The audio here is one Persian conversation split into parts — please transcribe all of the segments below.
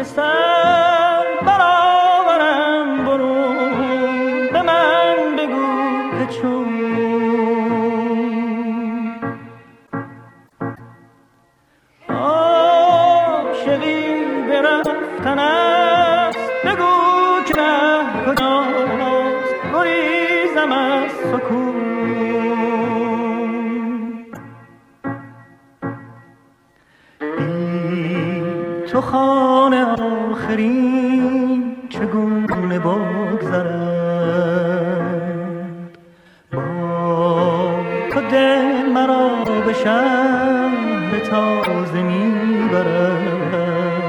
که سر برآورم برون، به من بگو که چون عاشقی برفتن است، بگو که ره کجاست، گریزم از سکون. تو خانه آخرین چگونه بگذرد، با تو دل مرا به شهر تازه میبرد.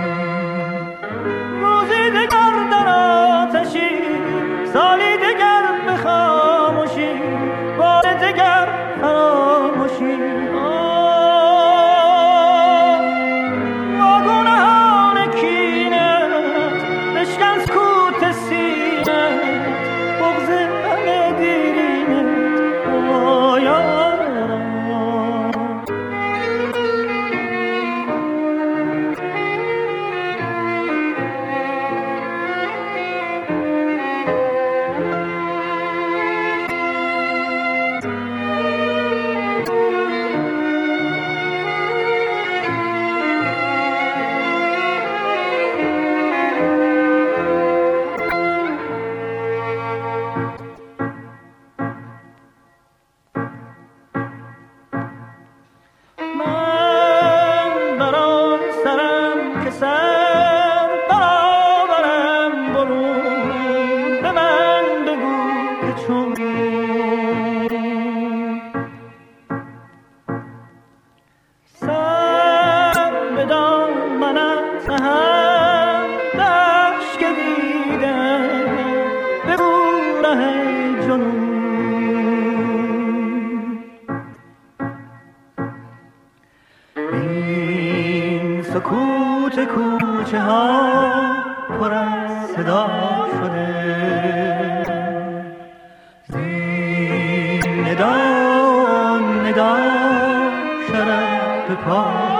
روزی دگر در آتشی، سالی دگر به خاموشی، بار دگر فراموشی. سکوت کوچه ها پر از صدا شده، زین ندا ندا شرف به پا